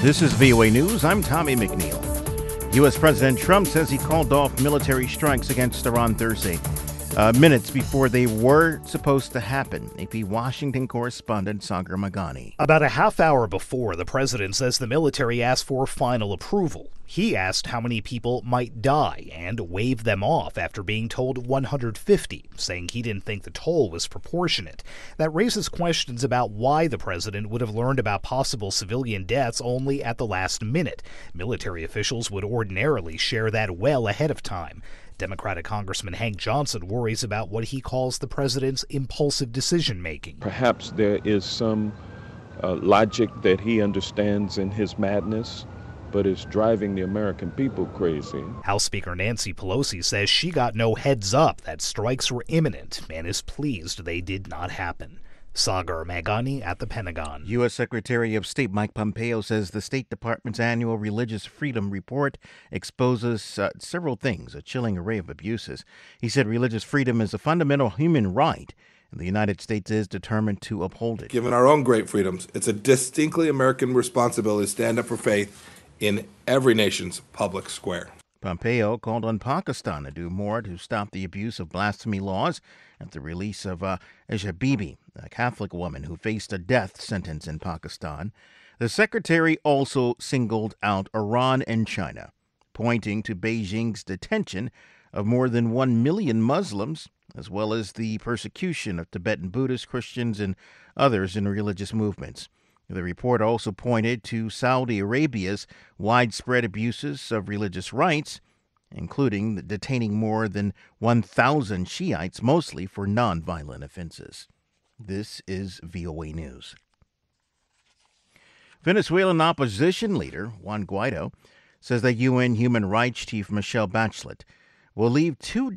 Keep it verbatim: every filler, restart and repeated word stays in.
This is V O A News. I'm Tommy McNeil. U S. President Trump says he called off military strikes against Iran Thursday, uh, minutes before they were supposed to happen. A P Washington correspondent Sagar Meghani. About a half hour before, the president says the military asked for final approval. He asked how many people might die and waved them off after being told one hundred fifty, saying he didn't think the toll was proportionate. That raises questions about why the president would have learned about possible civilian deaths only at the last minute. Military officials would ordinarily share that well ahead of time. Democratic Congressman Hank Johnson worries about what he calls the president's impulsive decision-making. Perhaps there is some uh, logic that he understands in his madness, but is driving the American people crazy. House Speaker Nancy Pelosi says she got no heads up that strikes were imminent and is pleased they did not happen. Sagar Meghani at the Pentagon. U S. Secretary of State Mike Pompeo says the State Department's annual Religious Freedom Report exposes uh, several things, a chilling array of abuses. He said religious freedom is a fundamental human right, and the United States is determined to uphold it. Given our own great freedoms, it's a distinctly American responsibility to stand up for faith in every nation's public square. Pompeo called on Pakistan to do more to stop the abuse of blasphemy laws at the release of uh, Asia Bibi, a Catholic woman who faced a death sentence in Pakistan. The secretary also singled out Iran and China, pointing to Beijing's detention of more than one million Muslims, as well as the persecution of Tibetan Buddhists, Christians, and others in religious movements. The report also pointed to Saudi Arabia's widespread abuses of religious rights, including detaining more than one thousand Shiites, mostly for nonviolent offenses. This is V O A News. Venezuelan opposition leader Juan Guaido says that U N Human Rights Chief Michelle Bachelet will leave two